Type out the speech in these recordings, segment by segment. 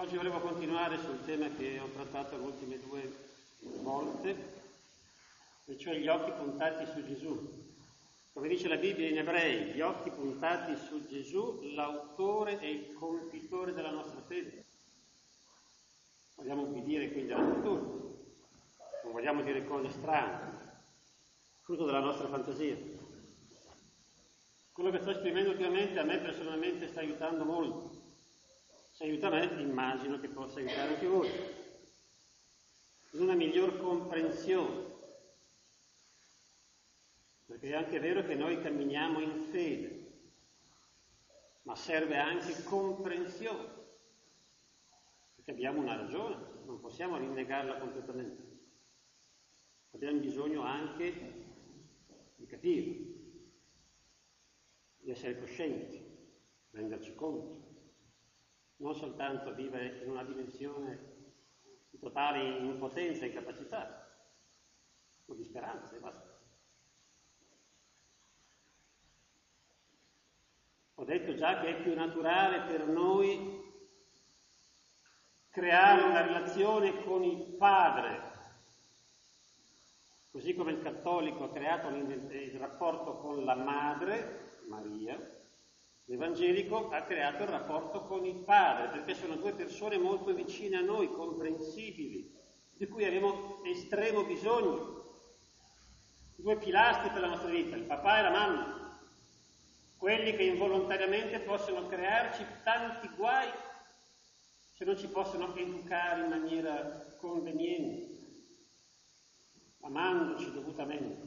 Oggi volevo continuare sul tema che ho trattato le ultime 2 volte, e cioè gli occhi puntati su Gesù. Come dice la Bibbia in Ebrei, gli occhi puntati su Gesù, l'autore e il compitore della nostra fede. Vogliamo ubbidire quindi alla natura, non vogliamo dire cose strane, frutto della nostra fantasia. Quello che sto esprimendo ultimamente a me personalmente sta aiutando molto. Se aiuta me, immagino che possa aiutare anche voi. In una miglior comprensione. Perché è anche vero che noi camminiamo in fede, ma serve anche comprensione. Perché abbiamo una ragione, non possiamo rinnegarla completamente. Abbiamo bisogno anche di capire, di essere coscienti, renderci conto. Non soltanto vivere in una dimensione di totale impotenza e incapacità, o di speranza e basta. Ho detto già che è più naturale per noi creare una relazione con il Padre, così come il cattolico ha creato il rapporto con la Madre, Maria. L'evangelico ha creato il rapporto con il Padre, perché sono 2 persone molto vicine a noi, comprensibili, di cui abbiamo estremo bisogno. 2 pilastri per la nostra vita, il papà e la mamma, quelli che involontariamente possono crearci tanti guai se non ci possono educare in maniera conveniente, amandoci dovutamente.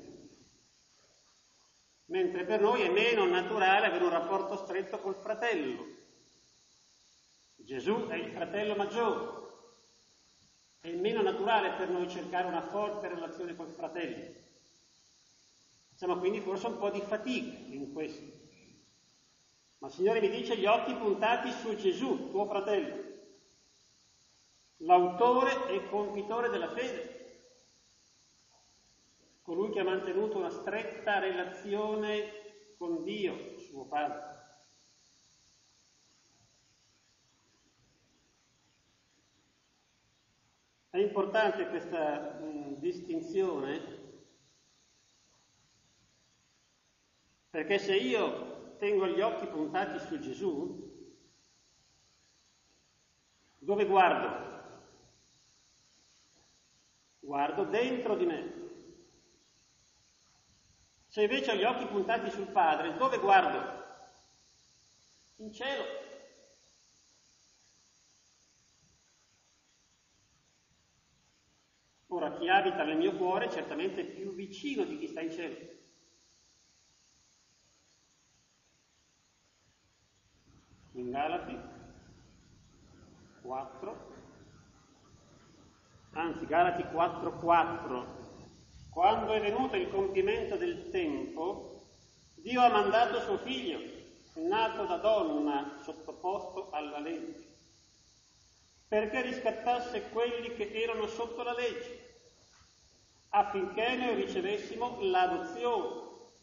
Mentre per noi è meno naturale avere un rapporto stretto col fratello. Gesù è il fratello maggiore. È meno naturale per noi cercare una forte relazione col fratello. Facciamo quindi forse un po' di fatica in questo. Ma il Signore mi dice: gli occhi puntati su Gesù, tuo fratello, l'autore e compitore della fede. Colui che ha mantenuto una stretta relazione con Dio, suo Padre. È importante questa distinzione, perché se io tengo gli occhi puntati su Gesù, dove guardo? Guardo dentro di me. Se invece ho gli occhi puntati sul Padre, dove guardo? In cielo. Ora, chi abita nel mio cuore certamente è più vicino di chi sta in cielo. In Galati 4:4, quando è venuto il compimento del tempo, Dio ha mandato suo figlio, nato da donna, sottoposto alla legge, perché riscattasse quelli che erano sotto la legge, affinché noi ricevessimo l'adozione.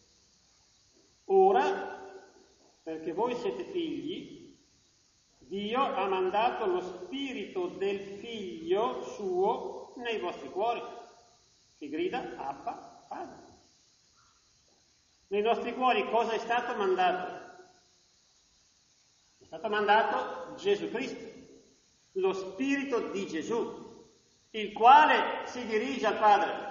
Ora, perché voi siete figli, Dio ha mandato lo spirito del figlio suo nei vostri cuori, che grida Abba, Padre. Nei nostri cuori cosa è stato mandato? È stato mandato Gesù Cristo, lo spirito di Gesù, il quale si dirige al Padre.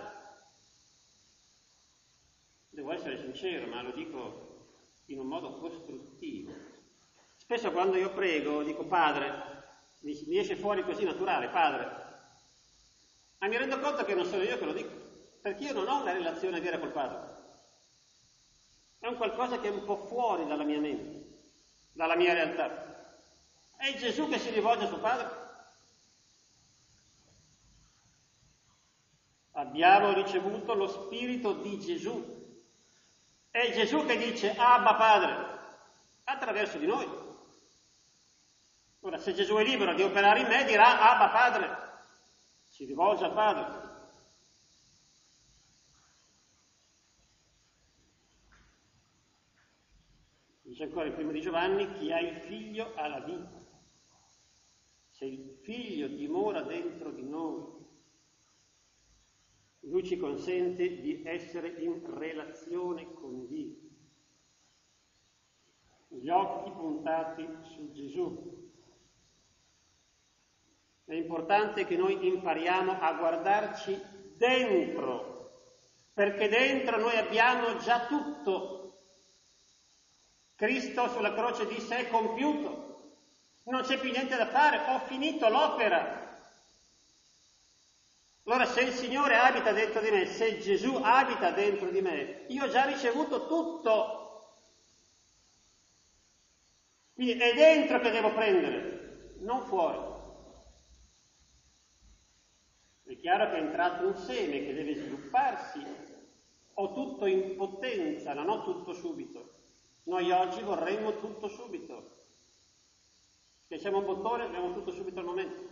Devo essere sincero, ma lo dico in un modo costruttivo. Spesso quando io prego dico Padre, mi esce fuori così naturale, Padre, ma mi rendo conto che non sono io che lo dico, perché io non ho una relazione vera col Padre. È un qualcosa che è un po' fuori dalla mia mente, dalla mia realtà. È Gesù che si rivolge a suo Padre. Abbiamo ricevuto lo spirito di Gesù. È Gesù che dice Abba Padre, attraverso di noi. Ora, se Gesù è libero di operare in me, dirà Abba Padre, si rivolge al Padre. Dice ancora il primo di Giovanni, chi ha il figlio ha la vita. se il Figlio dimora dentro di noi, Lui ci consente di essere in relazione con Dio. Gli occhi puntati su Gesù. È importante che noi impariamo a guardarci dentro, perché dentro noi abbiamo già tutto. Cristo sulla croce disse: è compiuto, non c'è più niente da fare, ho finito l'opera. Allora, se il Signore abita dentro di me, se Gesù abita dentro di me, io ho già ricevuto tutto. Quindi è dentro che devo prendere, non fuori. È chiaro che è entrato un seme che deve svilupparsi, ho tutto in potenza, non ho tutto subito. Noi oggi vorremmo tutto subito. Che siamo un bottone, abbiamo tutto subito al momento.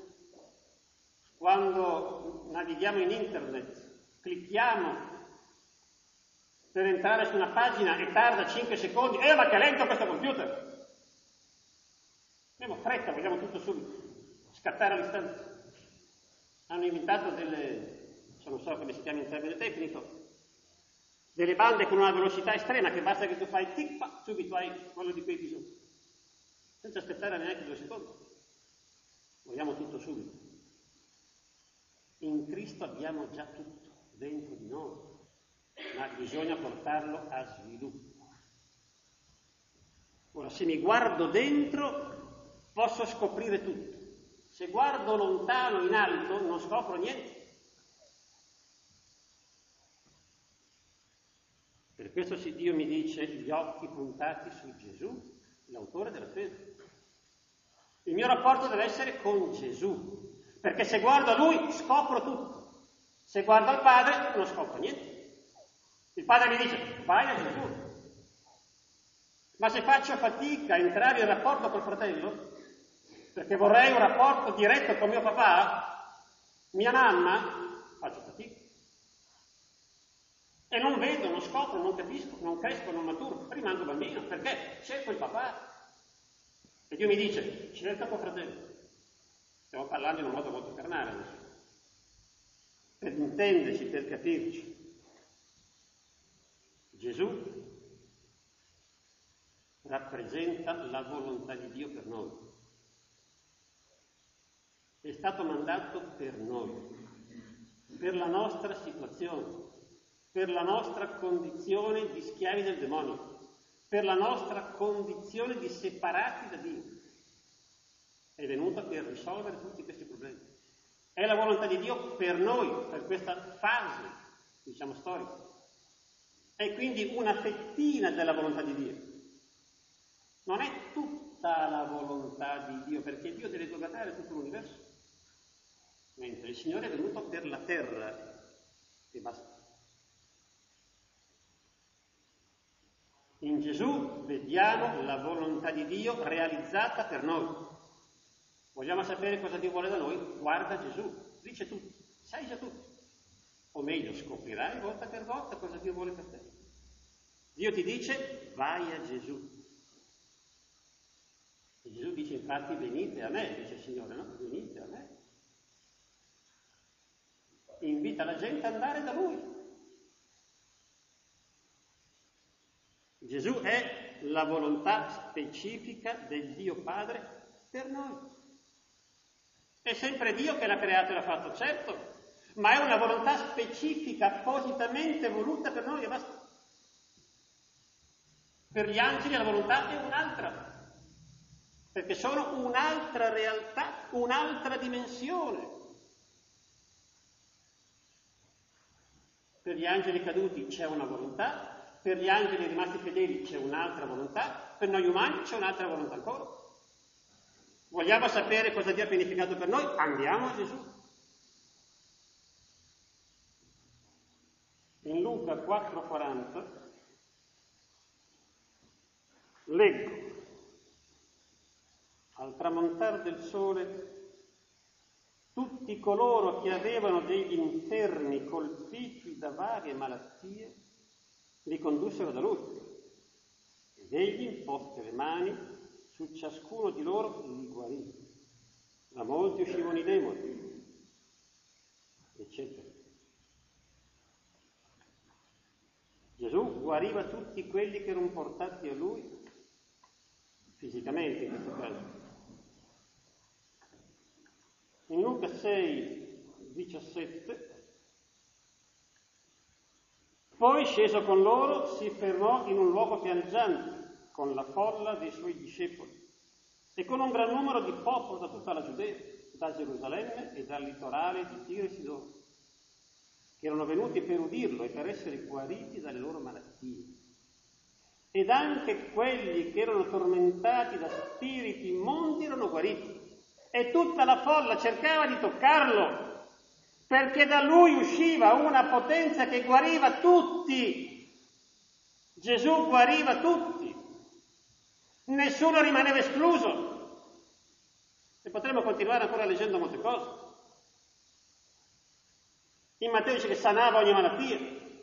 Quando navighiamo in internet, clicchiamo per entrare su una pagina e tarda 5 secondi, ma che lento questo computer! Abbiamo fretta, vogliamo tutto subito, scattare all'istante. Hanno inventato non so come si chiama in termine tecnico, delle bande con una velocità estrema che basta che tu fai tic, subito hai quello di cui hai bisogno, senza aspettare neanche 2 secondi. Vogliamo tutto subito. In Cristo abbiamo già tutto dentro di noi, ma bisogna portarlo a sviluppo. Ora, se mi guardo dentro, posso scoprire tutto. Se guardo lontano, in alto, non scopro niente. Per questo Dio mi dice: gli occhi puntati su Gesù, l'autore della fede. Il mio rapporto deve essere con Gesù. Perché se guardo a Lui scopro tutto. Se guardo al Padre non scopro niente. Il Padre mi dice: vai a Gesù. Ma se faccio fatica a entrare in rapporto col fratello, perché vorrei un rapporto diretto con mio papà, mia mamma, faccio fatica. E non vedo, non scopro, non capisco, non cresco, non maturo, rimango bambino, perché cerco il papà. E Dio mi dice: cerca tuo fratello. Stiamo parlando in un modo molto carnale adesso, per intenderci, per capirci. Gesù rappresenta la volontà di Dio per noi. È stato mandato per noi, per la nostra situazione, per la nostra condizione di schiavi del demonio, per la nostra condizione di separati da Dio. È venuto per risolvere tutti questi problemi. È la volontà di Dio per noi, per questa fase, storica. È quindi una fettina della volontà di Dio. Non è tutta la volontà di Dio, perché Dio deve governare tutto l'universo. Mentre il Signore è venuto per la terra e basta. In Gesù vediamo la volontà di Dio realizzata per noi. Vogliamo sapere cosa Dio vuole da noi? Guarda Gesù, dice tutto, sai già tutto. O meglio, scoprirai volta per volta cosa Dio vuole per te. Dio ti dice: vai a Gesù. E Gesù dice infatti: venite a me, dice il Signore, no? Venite a me. Invita la gente ad andare da Lui. Gesù è la volontà specifica del Dio Padre per noi. È sempre Dio che l'ha creato e l'ha fatto, certo, ma è una volontà specifica, appositamente voluta per noi e basta. Per gli angeli la volontà è un'altra, perché sono un'altra realtà, un'altra dimensione. Per gli angeli caduti c'è una volontà, per gli angeli rimasti fedeli c'è un'altra volontà, per noi umani c'è un'altra volontà ancora. Vogliamo sapere cosa Dio ha pianificato per noi? Andiamo a Gesù. In Luca 4,40 leggo: al tramontare del sole tutti coloro che avevano degli infermi colpiti da varie malattie li condussero da Lui ed egli, imposte le mani su ciascuno di loro, li guarì. Ma molti guariva tutti quelli che erano portati a lui, fisicamente in questo caso. In Luca 6,17, poi sceso con loro si fermò in un luogo pianeggiante con la folla dei suoi discepoli e con un gran numero di popolo da tutta la Giudea, da Gerusalemme e dal litorale di Tiro e Sidone, che erano venuti per udirlo e per essere guariti dalle loro malattie. Ed anche quelli che erano tormentati da spiriti immondi erano guariti, e tutta la folla cercava di toccarlo, perché da lui usciva una potenza che guariva tutti. Gesù guariva tutti, nessuno rimaneva escluso. E potremmo continuare ancora leggendo molte cose. In Matteo dice che sanava ogni malattia.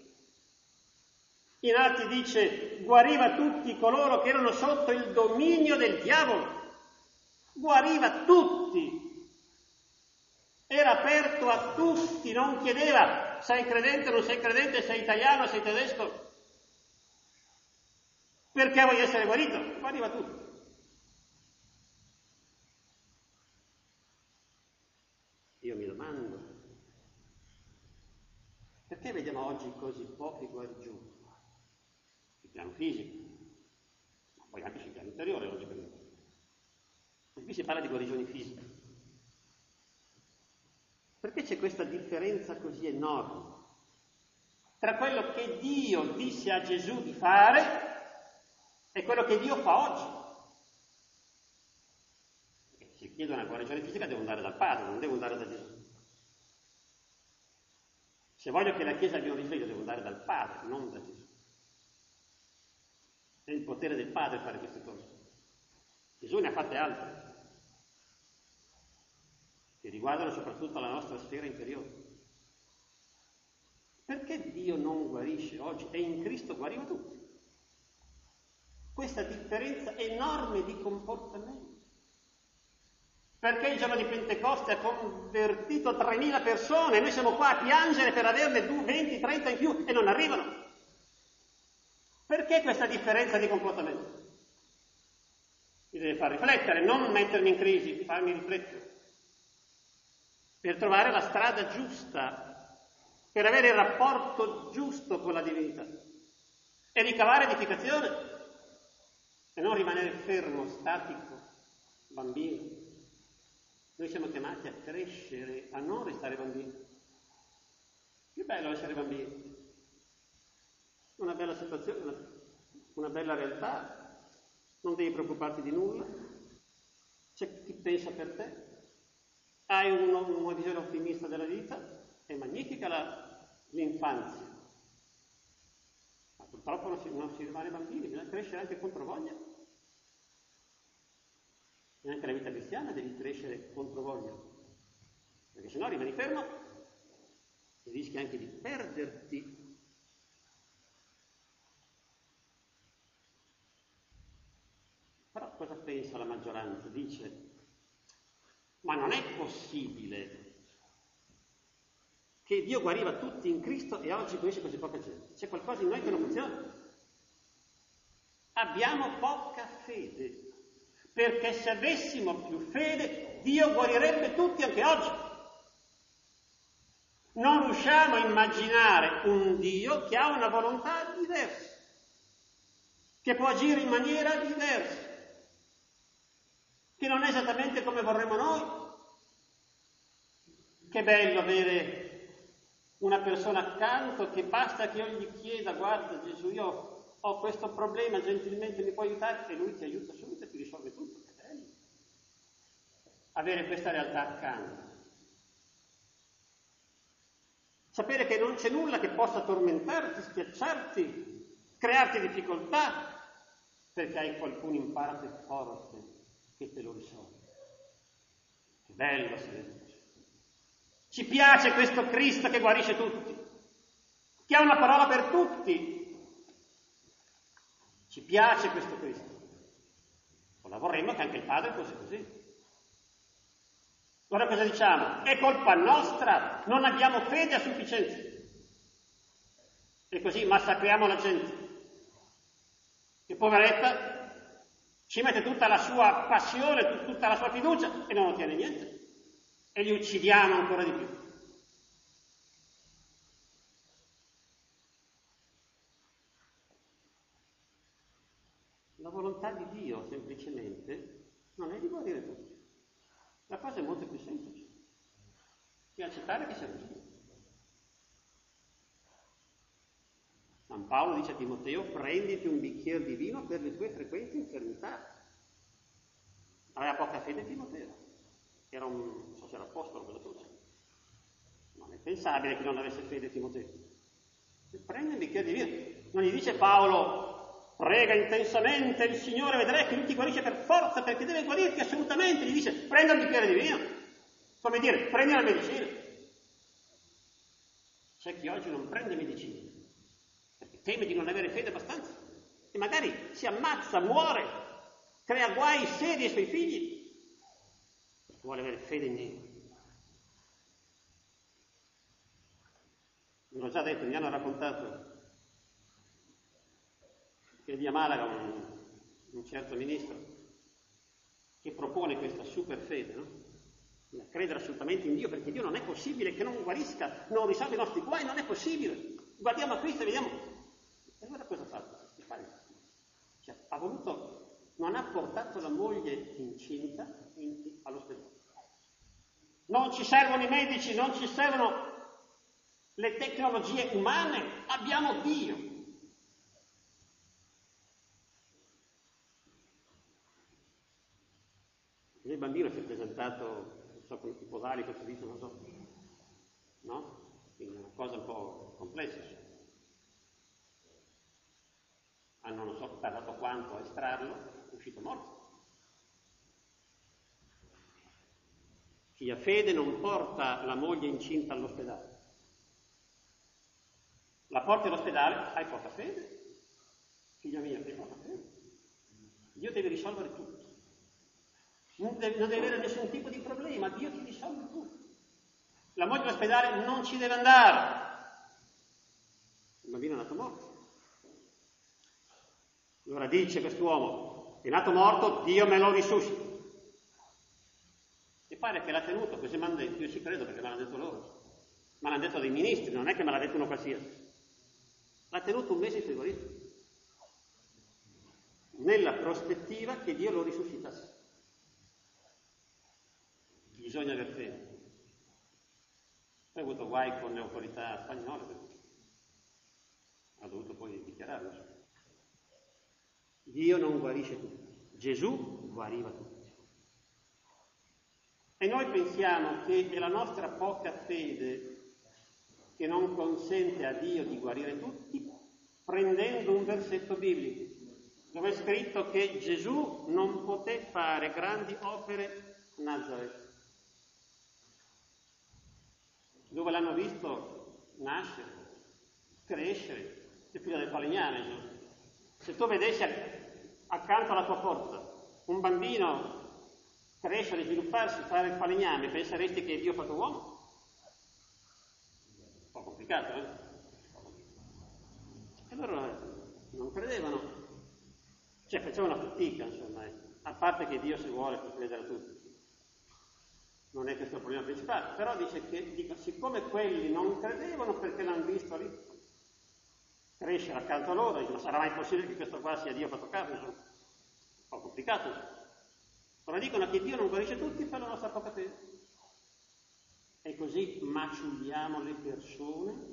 In Atti dice guariva tutti coloro che erano sotto il dominio del diavolo. Guariva tutti. Era aperto a tutti, non chiedeva sei credente, non sei credente, sei italiano, sei tedesco. Perché vuoi essere guarito? Guariva tutti. Io mi domando, perché vediamo oggi così poche guarigioni? Sul piano fisico, ma poi anche sul piano interiore, logicamente. E qui si parla di guarigioni fisiche. Perché c'è questa differenza così enorme tra quello che Dio disse a Gesù di fare e quello che Dio fa oggi? Se chiedo una guarigione fisica devo andare dal Padre, non devo andare da Gesù. Se voglio che la Chiesa abbia un risveglio devo andare dal Padre, non da Gesù. È il potere del Padre fare queste cose. Gesù ne ha fatte altre, che riguardano soprattutto la nostra sfera interiore. Perché Dio non guarisce oggi e in Cristo guariva tutti? Questa differenza enorme di comportamento. Perché il giorno di Pentecoste ha convertito 3.000 persone e noi siamo qua a piangere per averne 20, 30 in più e non arrivano? Perché questa differenza di comportamento? Mi deve far riflettere, non mettermi in crisi, farmi riflettere. Per trovare la strada giusta, per avere il rapporto giusto con la divinità e ricavare edificazione e non rimanere fermo, statico, bambino. Noi siamo chiamati a crescere, a non restare bambini. Che bello essere bambini. Una bella situazione, una bella realtà. Non devi preoccuparti di nulla. C'è chi pensa per te. Hai una visione ottimista della vita. È magnifica l'infanzia. Ma purtroppo non si rimane bambini, bisogna crescere anche contro voglia. E anche la vita cristiana devi crescere contro voglia, perché sennò rimani fermo e rischi anche di perderti. Però cosa pensa la maggioranza? Dice, ma non è possibile che Dio guariva tutti in Cristo e oggi guarisce così poca gente. C'è qualcosa in noi che non funziona. Abbiamo poca fede. Perché se avessimo più fede, Dio guarirebbe tutti anche oggi. Non riusciamo a immaginare un Dio che ha una volontà diversa, che può agire in maniera diversa, che non è esattamente come vorremmo noi. Che bello avere una persona accanto che basta che io gli chieda, guarda Gesù, io ho questo problema, gentilmente mi puoi aiutare? E lui ti aiuta subito e ti risolve tutto. Che bello avere questa realtà accanto. Sapere che non c'è nulla che possa tormentarti, schiacciarti, crearti difficoltà, perché hai qualcuno in parte forte che te lo risolve. Che bello essere. Ci piace questo Cristo che guarisce tutti, che ha una parola per tutti. Ci piace questo Cristo. Ora vorremmo che anche il Padre fosse così. Allora cosa diciamo? È colpa nostra, non abbiamo fede a sufficienza. E così massacriamo la gente. che poveretta ci mette tutta la sua passione, tutta la sua fiducia e non ottiene niente. E li uccidiamo ancora di più. La volontà di Dio semplicemente non è di guarire tutti. La cosa è molto più semplice. Di accettare che sia così. San Paolo dice a Timoteo: prenditi un bicchiere di vino per le tue frequenti infermità. Aveva poca fede Timoteo. Era non so se era apostolo cosa fosse. Non è pensabile che non avesse fede Timoteo. Prendi un bicchiere di vino. Non gli dice Paolo: prega intensamente il Signore, vedrai che lui ti guarisce per forza, perché deve guarirti assolutamente. Gli dice: prendi un bicchiere di vino. Come dire, prendi la medicina. C'è chi oggi non prende medicina perché teme di non avere fede abbastanza e magari si ammazza, muore, crea guai seri ai suoi figli perché vuole avere fede in Dio. Me l'ho già detto, mi hanno raccontato che via Malaga un certo ministro che propone questa super fede, no? Credere assolutamente in Dio, perché Dio non è possibile che non guarisca, non risolve i nostri guai, non è possibile. Guardiamo a Cristo e vediamo. E allora cosa ha fatto? Cioè, ha voluto, non ha portato la moglie incinta all'ospedale. Non ci servono i medici, non ci servono le tecnologie umane, abbiamo Dio. Il bambino si è presentato, non so, con i posali, questo dito, non so, no? Quindi è una cosa un po' complessa. Hanno, non so, tardato quanto a estrarlo, è uscito morto. Chi ha fede non porta la moglie incinta all'ospedale. La porti all'ospedale, hai poca fede. Figlio mio, hai poca fede. Dio deve risolvere tutto. Non deve avere nessun tipo di problema, Dio ti risolve tutto. La moglie all'ospedale non ci deve andare. Il bambino è nato morto. Allora dice quest'uomo: è nato morto, Dio me lo risuscita. E pare che l'ha tenuto, così mi hanno detto, io ci credo perché me l'hanno detto loro. Me l'hanno detto dei ministri, non è che me l'ha detto uno qualsiasi. L'ha tenuto un mese in frigorifero, nella prospettiva che Dio lo risuscitasse. Bisogna aver fede. Poi ha avuto guai con le autorità spagnole, ha dovuto poi dichiararlo. Dio non guarisce tutti, Gesù guariva tutti. E noi pensiamo che è la nostra poca fede che non consente a Dio di guarire tutti, prendendo un versetto biblico dove è scritto che Gesù non poté fare grandi opere a Nazareth, dove l'hanno visto nascere, crescere, è figlio del falegname Gesù. Se tu vedessi accanto alla tua porta un bambino crescere, svilupparsi, fare il falegname, penseresti che Dio ha fatto uomo? Un po' complicato, eh? E loro non credevano. Cioè facevano fatica, insomma, a parte che Dio, se vuole, può credere a tutti. Non è questo il problema principale, però dice che siccome quelli non credevano perché l'hanno visto lì crescere accanto a loro, dice: ma sarà mai possibile che questo qua sia Dio fatto carne? Insomma, un po' complicato. Ora dicono che Dio non guarisce tutti per la nostra poca fede. E così maciuliamo le persone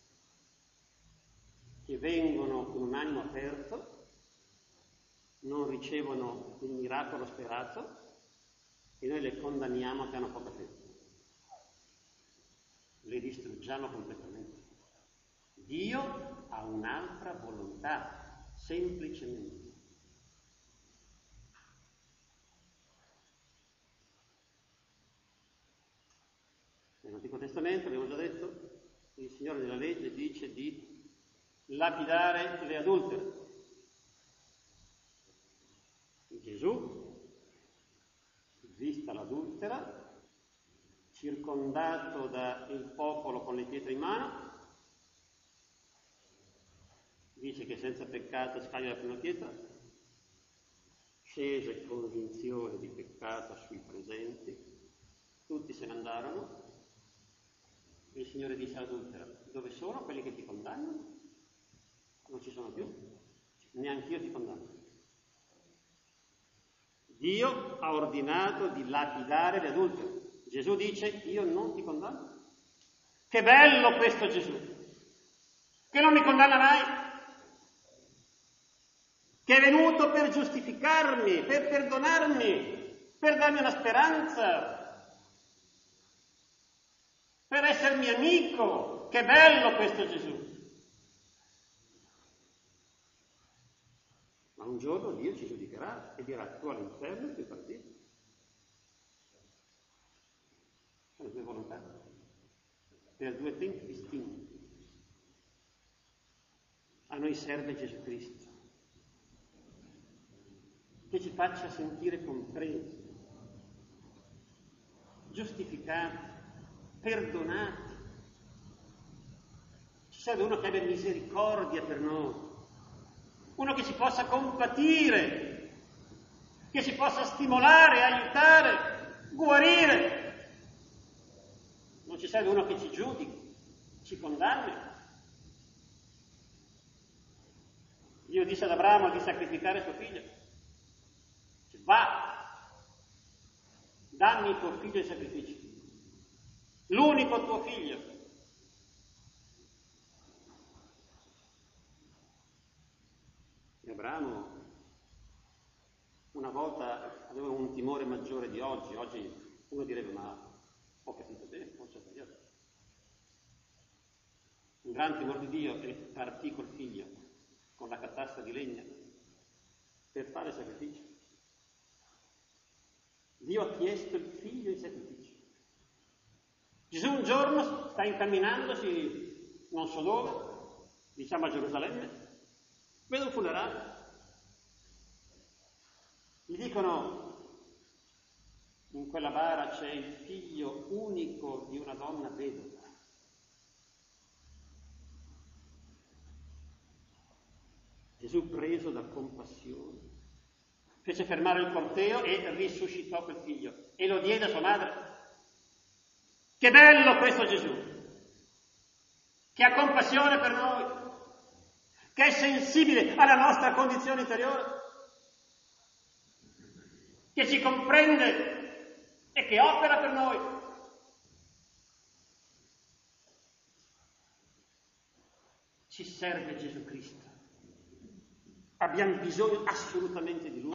che vengono con un animo aperto, non ricevono il miracolo sperato e noi le condanniamo che hanno poca fede. Le distruggiamo completamente. Dio ha un'altra volontà, semplicemente. Nell'Antico Testamento, abbiamo già detto, il Signore della legge dice di lapidare le adultere. Gesù, vista l'adultera, circondato dal popolo con le pietre in mano, dice che senza peccato scaglia la prima pietra, scese convinzione di peccato sui presenti, tutti se ne andarono, il Signore disse all'adultera: dove sono quelli che ti condannano? Non ci sono più, neanch'io ti condanno. Dio ha ordinato di lapidare le adultere. Gesù dice: io non ti condanno. Che bello questo Gesù, che non mi condanna mai, che è venuto per giustificarmi, per perdonarmi, per darmi una speranza, per essermi amico. Che bello questo Gesù. Ma un giorno Dio ci giudicherà e dirà: tu all'inferno e tu al paradiso. Sono due volontà, per due tempi distinti. A noi serve Gesù Cristo, che ci faccia sentire compresi, giustificati, perdonati. Ci serve uno che abbia misericordia per noi, uno che ci possa compatire, che ci possa stimolare, aiutare, guarire. Non ci serve uno che ci giudichi, ci condanni. Dio disse ad Abramo di sacrificare suo figlio. Va, dammi tuo figlio in sacrificio, l'unico tuo figlio. E Abramo una volta aveva un timore maggiore di oggi. Oggi uno direbbe: ma ho capito bene, forse ho sbagliato. Un gran timore di Dio, e partì col figlio con la catasta di legna per fare sacrificio. Dio ha chiesto il figlio in sacrificio. Gesù un giorno sta incamminandosi, non so dove, diciamo a Gerusalemme, vede un funerale. Gli dicono: in quella bara c'è il figlio unico di una donna vedova. Gesù, preso da compassione, fece fermare il corteo e risuscitò quel figlio e lo diede a sua madre. Che bello questo Gesù, che ha compassione per noi, che è sensibile alla nostra condizione interiore, che ci comprende e che opera per noi. Ci serve Gesù Cristo. Abbiamo bisogno assolutamente di Lui.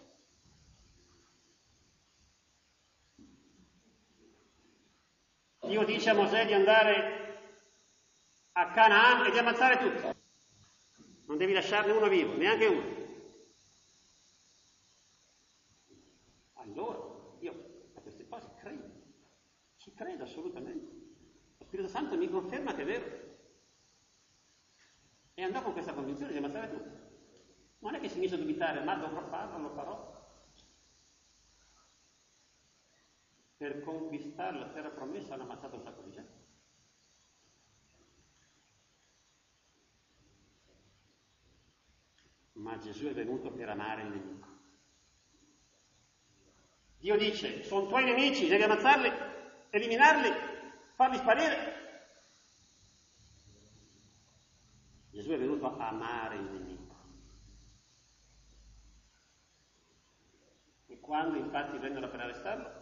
Dio dice a Mosè di andare a Canaan e di ammazzare tutti. Non devi lasciarne uno vivo, neanche uno. Allora, io a queste cose credo. Ci credo assolutamente. Lo Spirito Santo mi conferma che è vero. E andò con questa convinzione di ammazzare tutti. Non è che si mise a dubitare: ma dovrò farlo, lo farò. Per conquistare la terra promessa hanno ammazzato un sacco di gente. Ma Gesù è venuto per amare il nemico. Dio dice: sono tuoi nemici, devi ammazzarli, eliminarli, farli sparire. Gesù è venuto a amare il nemico. E quando infatti vennero per arrestarlo,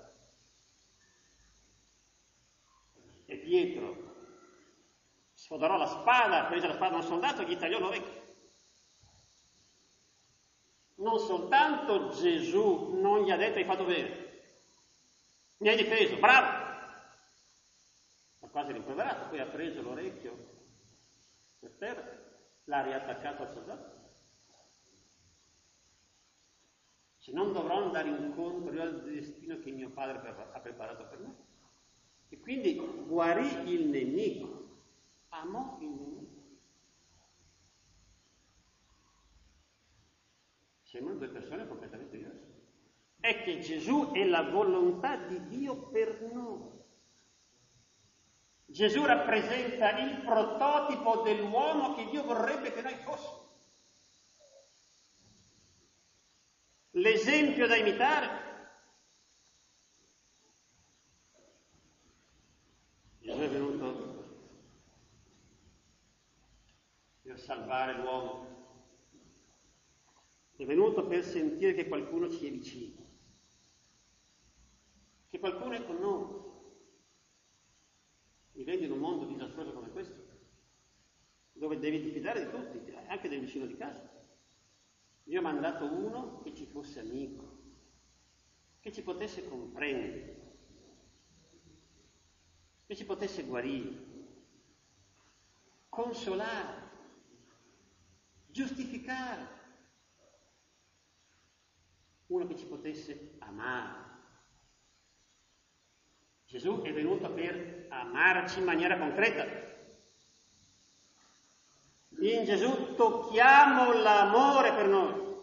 e Pietro sfodorò la spada, prese la spada a un soldato e gli tagliò l'orecchio. Non soltanto Gesù non gli ha detto: hai fatto bene, mi hai difeso, bravo, ma quasi rimproverato. Poi ha preso l'orecchio per terra, l'ha riattaccato al soldato. Se non dovrò andare incontro io al destino che mio padre ha preparato per me. E quindi guarì il nemico, amò il nemico. Sembrano due persone completamente diverse. È che Gesù è la volontà di Dio per noi. Gesù rappresenta il prototipo dell'uomo che Dio vorrebbe che noi fossimo. l'esempio da imitare. Gesù è venuto per salvare l'uomo, è venuto per sentire che qualcuno ci è vicino, che qualcuno è con noi. Vivendo in un mondo disastroso come questo, dove devi diffidare di tutti, anche del vicino di casa. Dio ha mandato uno che ci fosse amico, che ci potesse comprendere, che ci potesse guarire, consolare, giustificare, uno che ci potesse amare. Gesù è venuto per amarci in maniera concreta. In Gesù tocchiamo l'amore per noi.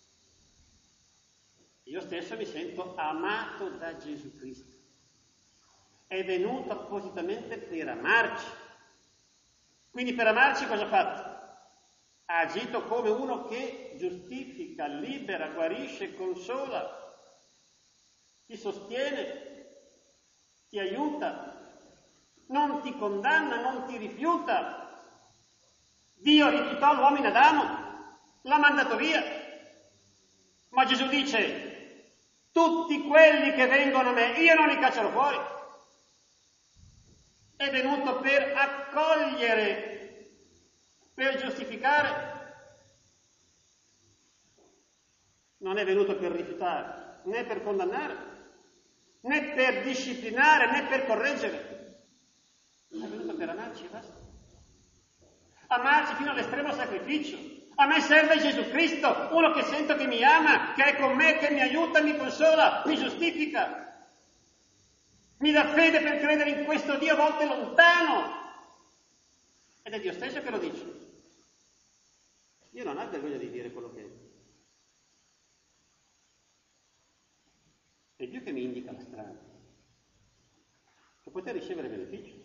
Io stesso mi sento amato da Gesù Cristo. È venuto appositamente per amarci. Quindi per amarci cosa ha fatto? Ha agito come uno che giustifica, libera, guarisce, consola, ti sostiene, ti aiuta, non ti condanna, non ti rifiuta. Dio rifiutò l'uomo in Adamo, l'ha mandato via. Ma Gesù dice, tutti quelli che vengono a me, io non li caccerò fuori. È venuto per accogliere, per giustificare. Non è venuto per rifiutare, né per condannare, né per disciplinare, né per correggere. È venuto per amarci e basta. Amarci fino all'estremo sacrificio. A me serve Gesù Cristo, uno che sento che mi ama, che è con me, che mi aiuta, mi consola, mi giustifica. Mi dà fede per credere in questo Dio a volte lontano. Ed è Dio stesso che lo dice. Io non ho vergogna di dire quello che è. È Dio che mi indica la strada, per poter ricevere beneficio.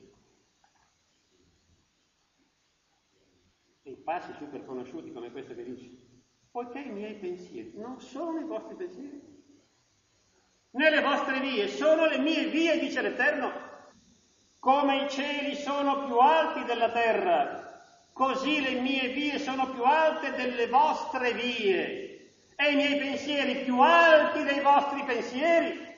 E i passi super conosciuti come questo che dice, poiché i miei pensieri non sono i vostri pensieri, né le vostre vie sono le mie vie, dice l'Eterno. Come i cieli sono più alti della terra, così le mie vie sono più alte delle vostre vie, e i miei pensieri più alti dei vostri pensieri.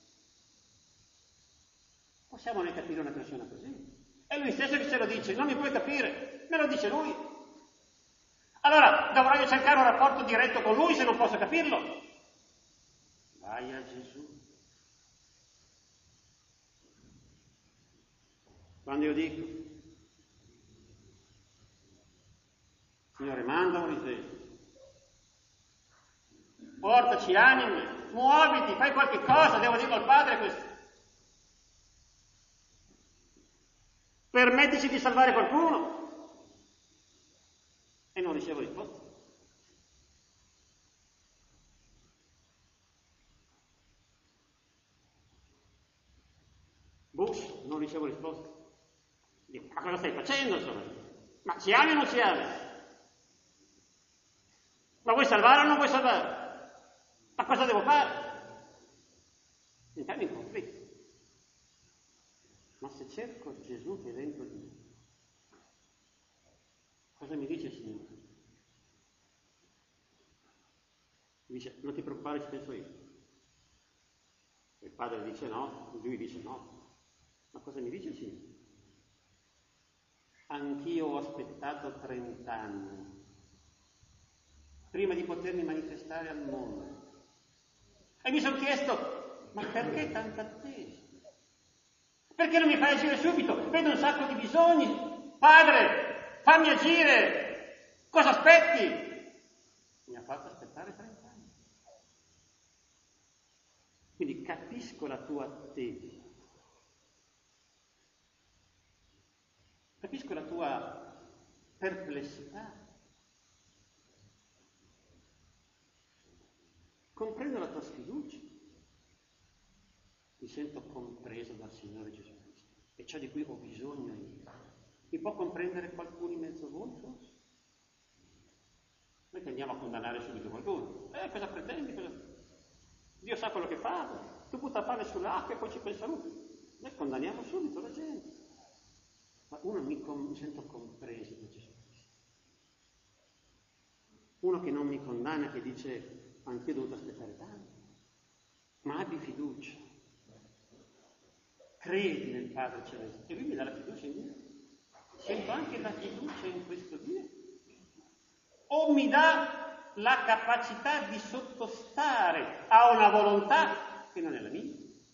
Possiamo ne capire una persona così? È lui stesso che ce lo dice, non mi puoi capire, me lo dice lui. Allora, dovrò io cercare un rapporto diretto con lui se non posso capirlo? Vai a Gesù. Quando io dico, Signore, manda Moisè, portaci anime, muoviti, fai qualche cosa, devo dire al Padre questo. Permettici di salvare qualcuno. E non ricevo risposta. Bush, non ricevo risposta. Dico, ma cosa stai facendo, insomma? Ma ci ami o non ci ami? Ma vuoi salvare o non vuoi salvare? Ma cosa devo fare? Entriamo in conflitto. Ma se cerco Gesù che è dentro di me, cosa mi dice il Signore? Mi dice, non ti preoccupare, ci penso io. Il padre dice no, lui dice no. Ma cosa mi dice il Signore? Anch'io ho aspettato 30 anni prima di potermi manifestare al mondo. E mi sono chiesto, ma perché tanta attesa? Perché non mi fai agire subito? Vedo un sacco di bisogni. Padre, fammi agire. Cosa aspetti? Mi ha fatto aspettare 30 anni. Quindi capisco la tua attesa. Capisco la tua perplessità. Comprendo la tua sfiducia. Mi sento compreso dal Signore Gesù Cristo. È ciò di cui ho bisogno io. Mi può comprendere qualcuno in mezzo a voi, forse? Noi tendiamo a condannare subito qualcuno. Cosa pretendi? Dio sa quello che fa. Tu butta pane sull'acqua e poi ci pensano tutti. Noi condanniamo subito la gente. Ma uno mi sento compreso da Gesù Cristo. Uno che non mi condanna, che dice anch'io ho dovuto aspettare tanto. Ma abbi fiducia. Credi nel Padre Celeste. E lui mi dà la fiducia in Dio. Sento anche la fiducia in questo Dio. O mi dà la capacità di sottostare a una volontà che non è la mia.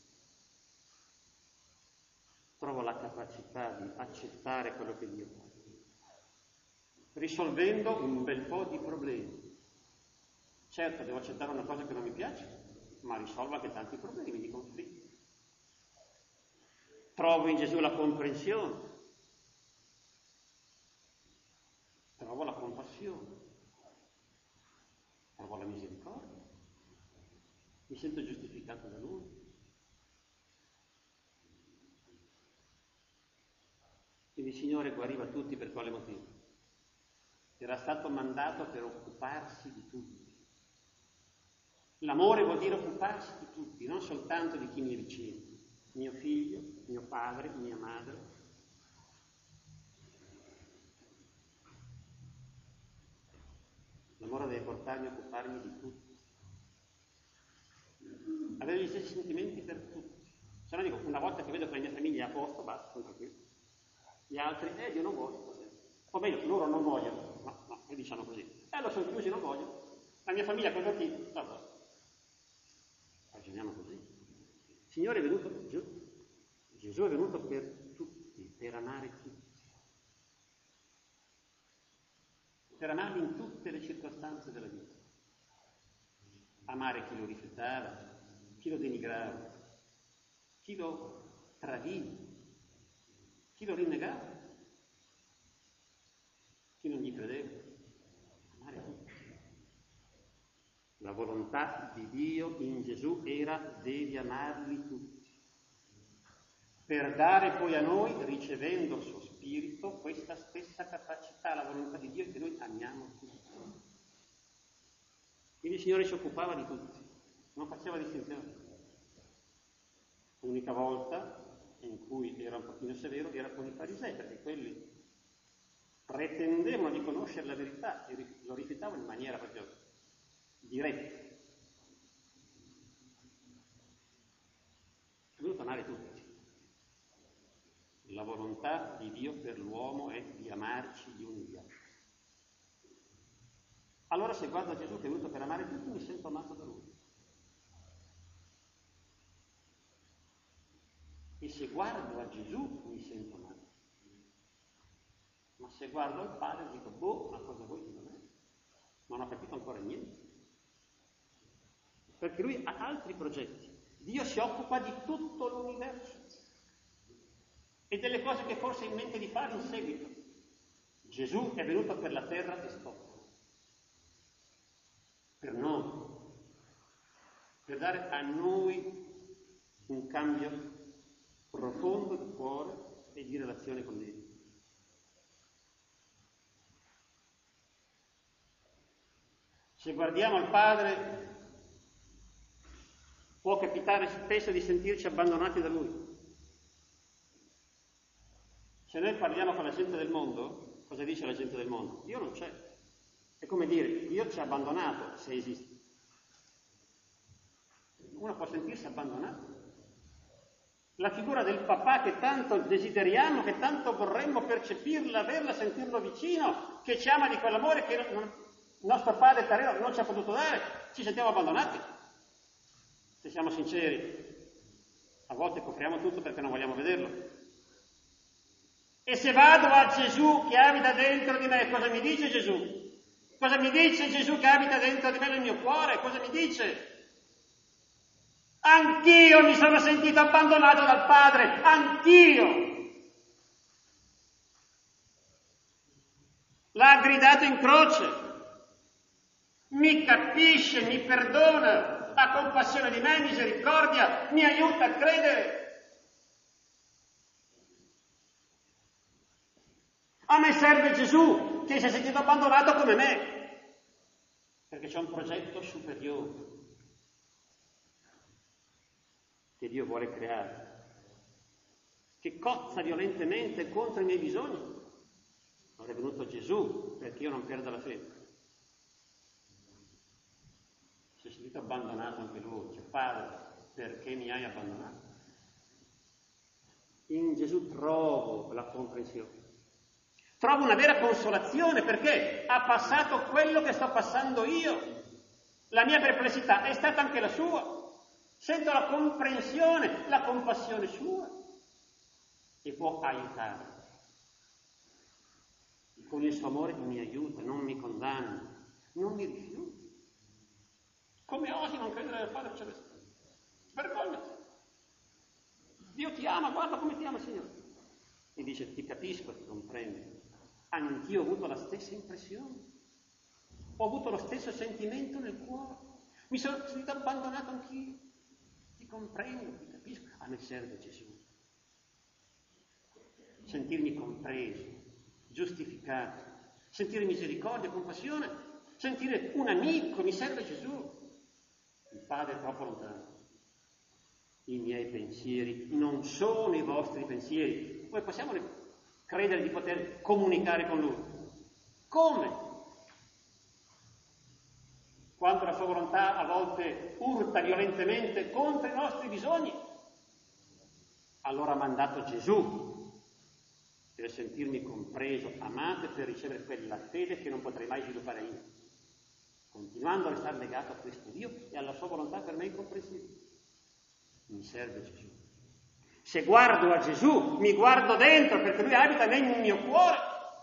Trovo la capacità di accettare quello che Dio fa, risolvendo un bel po' di problemi. Certo, devo accettare una cosa che non mi piace, ma risolvo anche tanti problemi di conflitti. Trovo in Gesù la comprensione, trovo la compassione, trovo la misericordia, mi sento giustificato da Lui. Quindi il Signore guariva tutti per quale motivo? Era stato mandato per occuparsi di tutti. L'amore vuol dire occuparsi di tutti, non soltanto di chi mi è vicino. Mio figlio, mio padre, mia madre. L'amore deve portarmi a occuparmi di tutti. Avere gli stessi sentimenti per tutti. Se no dico, una volta che vedo che la mia famiglia è a posto, basta, sono tranquillo. Gli altri, Dio non vuole. O meglio, loro non vogliono. No, e diciamo così. Lo sono chiusi, non voglio. La mia famiglia è convertita. Vabbè. Ragioniamo così. Il Signore è venuto, Gesù è venuto per tutti, per amare tutti. Per amarli in tutte le circostanze della vita. Amare chi lo rifiutava, chi lo denigrava, chi lo tradiva, chi lo rinnegava, chi non gli credeva. Amare tutti. La volontà di Dio in Gesù era: devi amarli tutti, per dare poi a noi, ricevendo il suo Spirito, questa stessa capacità. La volontà di Dio è che noi amiamo tutti. Quindi il Signore si occupava di tutti, non faceva distinzione. L'unica volta in cui era un pochino severo era con i farisei, perché quelli pretendevano di conoscere la verità e lo rifiutavano in maniera proprio diretta. È venuto amare tutti. La volontà di Dio per l'uomo è di amarci gli uni gli altri. Allora se guardo Gesù che è venuto per amare tutti, mi sento amato da Lui. E se guardo a Gesù mi sento amato. Ma se guardo al Padre dico, ma cosa vuoi da me? Non ho capito ancora niente. Perché Lui ha altri progetti. Dio si occupa di tutto l'universo e delle cose che forse ha in mente di fare in seguito. Gesù è venuto per la terra e stop. Per noi. Per dare a noi un cambio profondo di cuore e di relazione con Dio. Se guardiamo al Padre, può capitare spesso di sentirci abbandonati da Lui. Se noi parliamo con la gente del mondo, cosa dice la gente del mondo? Dio non c'è. È come dire, Dio ci ha abbandonato, se esiste. Uno può sentirsi abbandonato. La figura del papà che tanto desideriamo, che tanto vorremmo percepirla, averla, sentirlo vicino, che ci ama di quell'amore che il nostro padre terreno non ci ha potuto dare, ci sentiamo abbandonati. Se siamo sinceri, a volte copriamo tutto perché non vogliamo vederlo. E se vado a Gesù che abita dentro di me, cosa mi dice Gesù? Cosa mi dice Gesù che abita dentro di me nel mio cuore? Cosa mi dice? Anch'io mi sono sentito abbandonato dal Padre, anch'io. L'ha gridato in croce, mi capisce, mi perdona, ha compassione di me, misericordia, mi aiuta a credere. A me serve Gesù che si è sentito abbandonato come me. c'è un progetto superiore che Dio vuole creare, che cozza violentemente contro i miei bisogni. Non è venuto Gesù perché io non perda la fede. Si è sentito abbandonato anche lui, cioè Padre, perché mi hai abbandonato? In Gesù trovo la comprensione. Trovo una vera consolazione perché ha passato quello che sto passando io. La mia perplessità è stata anche la sua. Sento la comprensione, la compassione sua e può aiutare. Con il suo amore mi aiuta, non mi condanna, non mi rifiuta. Come osi non credere nel Padre Celeste? Vergognati. Dio ti ama, guarda come ti ama il Signore. E dice, ti capisco, ti comprendo. Anch'io ho avuto la stessa impressione. Ho avuto lo stesso sentimento nel cuore. Mi sono sentito abbandonato anch'io. Ti comprendo, ti capisco. A me serve Gesù. Sentirmi compreso, giustificato, sentire misericordia, compassione, sentire un amico, mi serve Gesù. Il Padre è troppo lontano. I miei pensieri non sono i vostri pensieri. Noi possiamo credere di poter comunicare con Lui. Come? Quando la sua volontà a volte urta violentemente contro i nostri bisogni, allora ha mandato Gesù per sentirmi compreso, amato e per ricevere quella fede che non potrei mai sviluppare io, continuando a restare legato a questo Dio e alla sua volontà per me incomprensibile. Mi serve Gesù. Se guardo a Gesù, mi guardo dentro perché Lui abita nel mio cuore.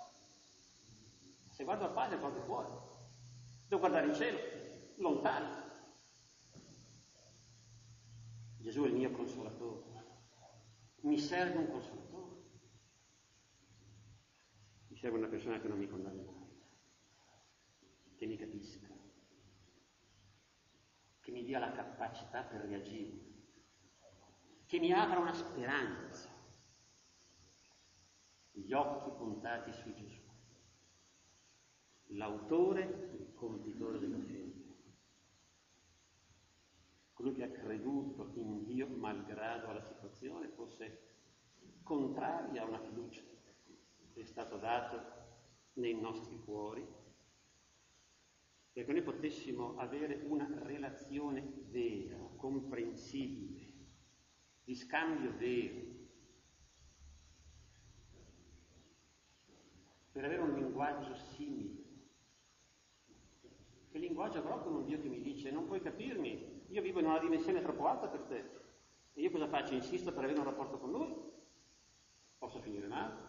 Se guardo al Padre, guardo fuori. Devo guardare in cielo, lontano. Gesù è il mio consolatore. Mi serve un consolatore. Mi serve una persona che non mi condanna mai, che mi capisca, che mi dia la capacità per reagire, che mi apra una speranza, gli occhi puntati su Gesù, l'autore e il compitore della fede, colui che ha creduto in Dio malgrado la situazione fosse contraria a una fiducia che è stato dato nei nostri cuori, perché noi potessimo avere una relazione vera, comprensibile, di scambio vero, per avere un linguaggio simile. Che linguaggio avrò con un Dio che mi dice non puoi capirmi, io vivo in una dimensione troppo alta per te, e io cosa faccio? Insisto per avere un rapporto con Lui? Posso finire male?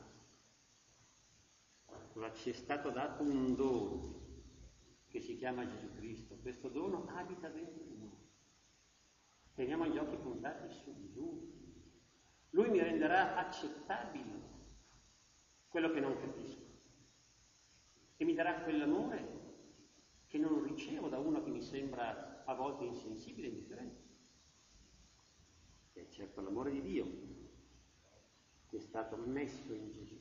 Allora ci è stato dato un dono che si chiama Gesù Cristo. Questo dono abita dentro di noi. Teniamo gli occhi puntati su di Lui. Lui mi renderà accettabile quello che non capisco e mi darà quell'amore che non ricevo da uno che mi sembra a volte insensibile e indifferente. È certo l'amore di Dio che è stato messo in Gesù.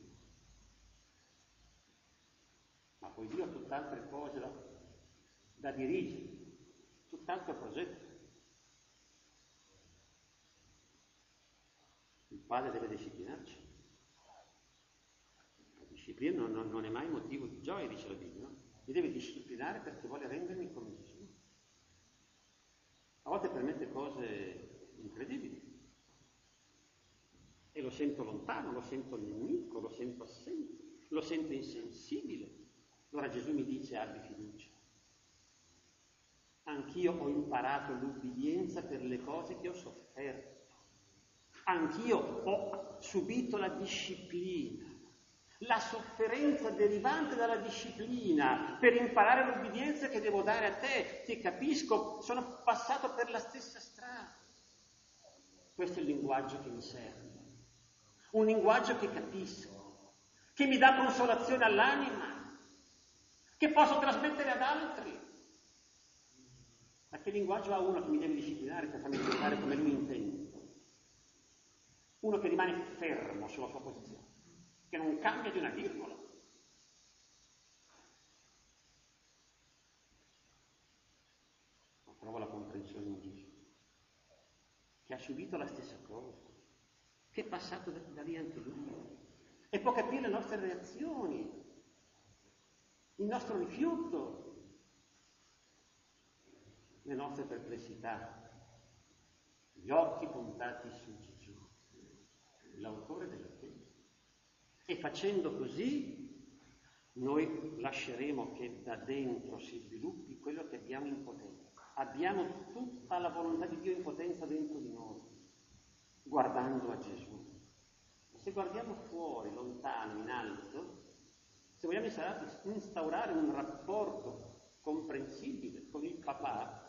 Ma poi Dio ha tutt'altre cose da dirigere, tutt'altro progetto. Il Padre deve disciplinarci. La disciplina non è mai motivo di gioia, dice la Bibbia, no? Mi deve disciplinare perché vuole rendermi come Gesù. A volte permette cose incredibili. E lo sento lontano, lo sento nemico, lo sento assente, lo sento insensibile. Allora Gesù mi dice abbi fiducia. Anch'io ho imparato l'ubbidienza per le cose che ho sofferto. Anch'io ho subito la disciplina, la sofferenza derivante dalla disciplina per imparare l'ubbidienza che devo dare a te. Ti capisco, sono passato per la stessa strada. Questo è il linguaggio che mi serve. Un linguaggio che capisco, che mi dà consolazione all'anima, che posso trasmettere ad altri. Ma che linguaggio ha uno che mi deve disciplinare per farmi diventare come lui intende? Uno che rimane fermo sulla sua posizione, che non cambia di una virgola. che ha subito la stessa cosa, che è passato da lì anche lui, e può capire le nostre reazioni, il nostro rifiuto, le nostre perplessità, gli occhi puntati su Gesù, l'autore della fede. E facendo così noi lasceremo che da dentro si sviluppi quello che abbiamo in potenza. Abbiamo tutta la volontà di Dio in potenza dentro di noi, guardando a Gesù. Se guardiamo fuori, lontano, in alto, se vogliamo instaurare un rapporto comprensibile con il papà,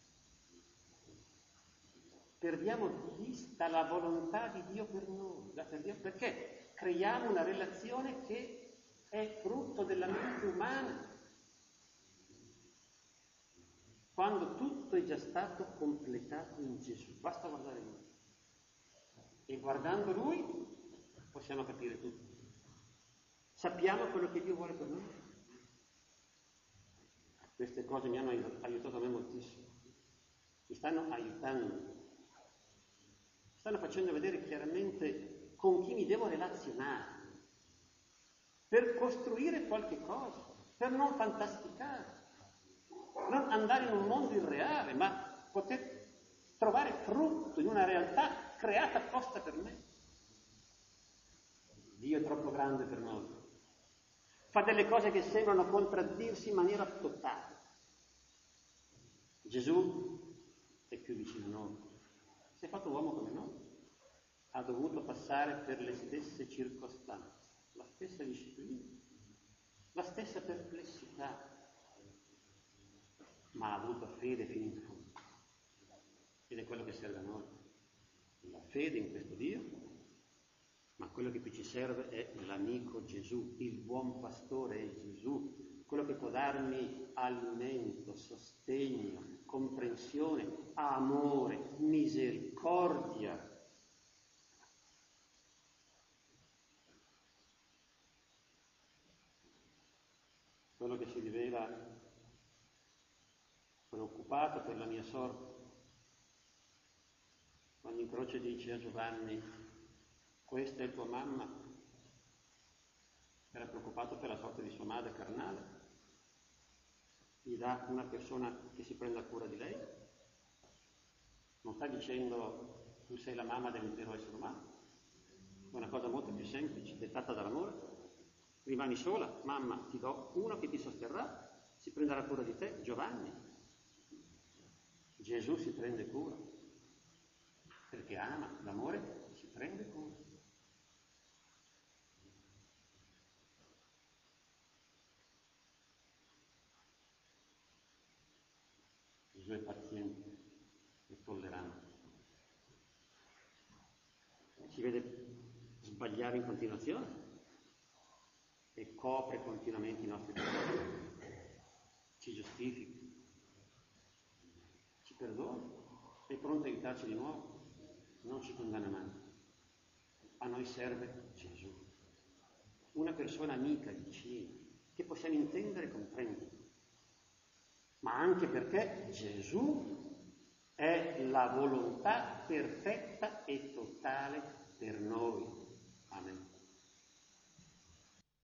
perdiamo di vista la volontà di Dio per noi, perché creiamo una relazione che è frutto della mente umana, quando tutto è già stato completato in Gesù. Basta guardare Lui. E guardando Lui possiamo capire tutto. Sappiamo quello che Dio vuole per noi. Queste cose mi hanno aiutato a me moltissimo. Mi stanno aiutando. Mi stanno facendo vedere chiaramente con chi mi devo relazionare, per costruire qualche cosa, per non fantasticare, non andare in un mondo irreale, ma poter trovare frutto in una realtà creata apposta per me. Dio è troppo grande per noi. Fa delle cose che sembrano contraddirsi in maniera totale. Gesù è più vicino a noi. Si è fatto uomo come noi. Ha dovuto passare per le stesse circostanze, la stessa disciplina, la stessa perplessità, ma ha avuto fede fino in fondo. Ed è quello che serve a noi. La fede in questo Dio, ma quello che più ci serve è l'amico Gesù, il buon pastore è Gesù, quello che può darmi alimento, sostegno, comprensione, amore, misericordia. Quello che si rivela preoccupato per la mia sorte, quando in croce dice a Giovanni: questa è tua mamma, era preoccupato per la sorte di sua madre carnale, gli dà una persona che si prenda cura di lei, non sta dicendo tu sei la mamma dell'intero essere umano, è una cosa molto più semplice, dettata dall'amore. Rimani sola, mamma, ti do uno che ti sosterrà, si prenderà cura di te, Giovanni. Gesù si prende cura, perché ama, l'amore si prende cura. Gesù è paziente, è tollerante. Ci vede sbagliare in continuazione e copre continuamente i nostri peccati, ci giustifica, ci perdona, è pronto a aiutarci di nuovo, non ci condanna mai. A noi serve Gesù, una persona amica, vicina, che possiamo intendere e comprendere, ma anche perché Gesù è la volontà perfetta e totale per noi.